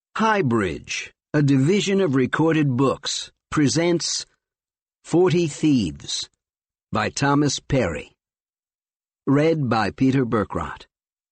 Highbridge, a division of Recorded Books, presents 40 Thieves by Thomas Perry. Read by Peter Berkrot.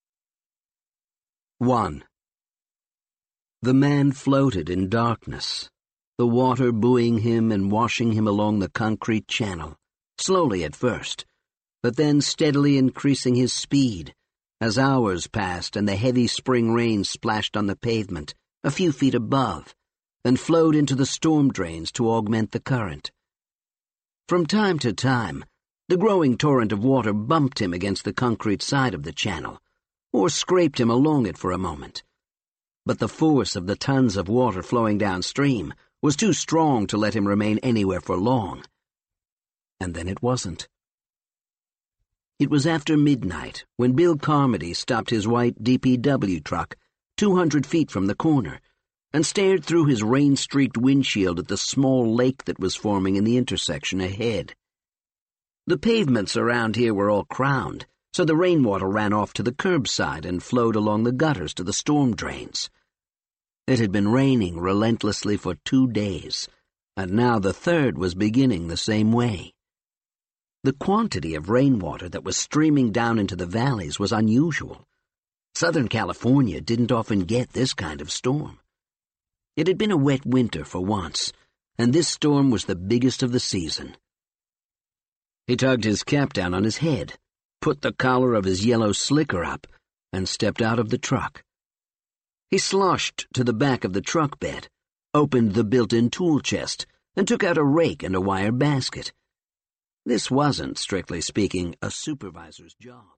1. The man floated in darkness, the water buoying him and washing him along the concrete channel, slowly at first, but then steadily increasing his speed as hours passed and the heavy spring rain splashed on the pavement a few feet above and flowed into the storm drains to augment the current. From time to time, the growing torrent of water bumped him against the concrete side of the channel, or scraped him along it for a moment. But the force of the tons of water flowing downstream was too strong to let him remain anywhere for long. And then it wasn't. It was after midnight when Bill Carmody stopped his white DPW truck 200 feet from the corner and stared through his rain-streaked windshield at the small lake that was forming in the intersection ahead. The pavements around here were all crowned, so the rainwater ran off to the curbside and flowed along the gutters to the storm drains. It had been raining relentlessly for 2 days, and now the third was beginning the same way. The quantity of rainwater that was streaming down into the valleys was unusual. Southern California didn't often get this kind of storm. It had been a wet winter for once, and this storm was the biggest of the season. He tugged his cap down on his head, put the collar of his yellow slicker up, and stepped out of the truck. He sloshed to the back of the truck bed, opened the built-in tool chest, and took out a rake and a wire basket. This wasn't, strictly speaking, a supervisor's job.